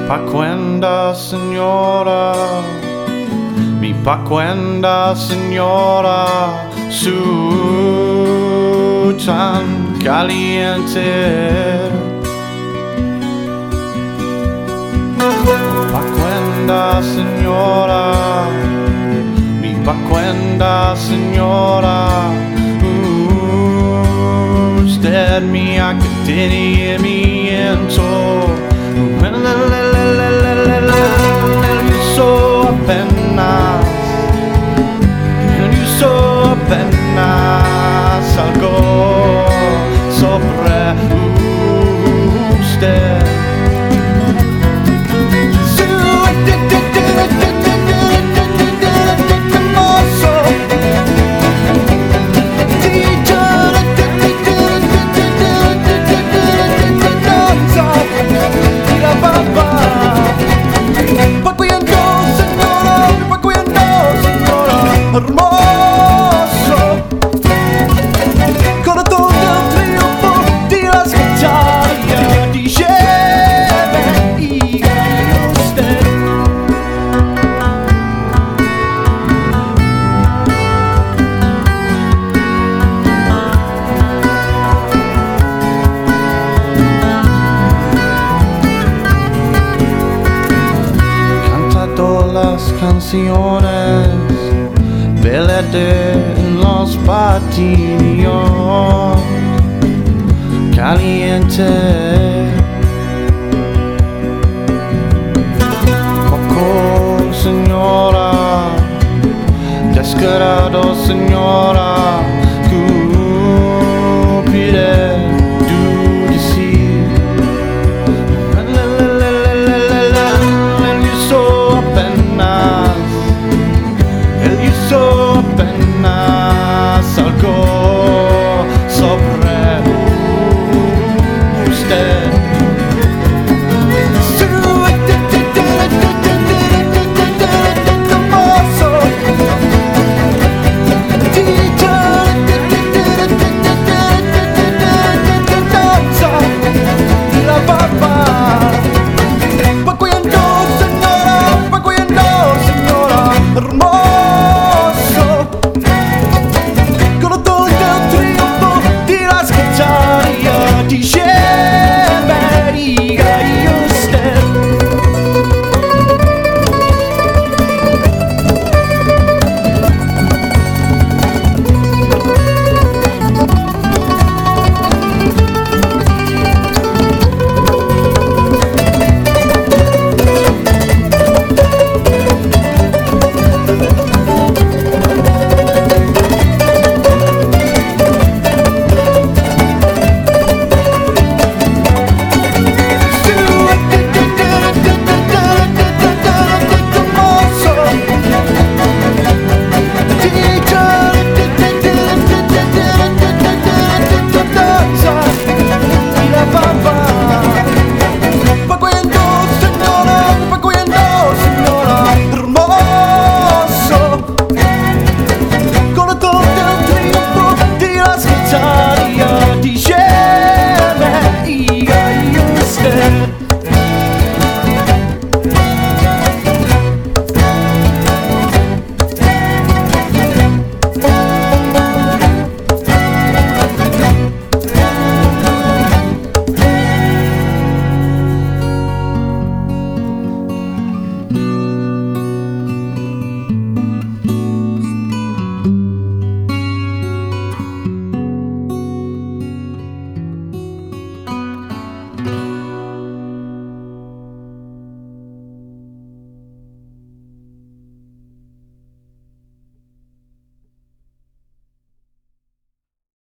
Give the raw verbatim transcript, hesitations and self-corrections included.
pa' cuenta, señora, mi pa' cuenta, señora, su tan caliente. Pa' cuenta, señora, mi pa' cuenta, señora, uh, usted mi entretenimiento. You so apenas, you so apenas algo sobre usted. Hermoso corazón del triunfo de las batallas de lleve y gane usted. Cantando las canciones velete en los patinios caliente. Poco, señora, descarado, señora.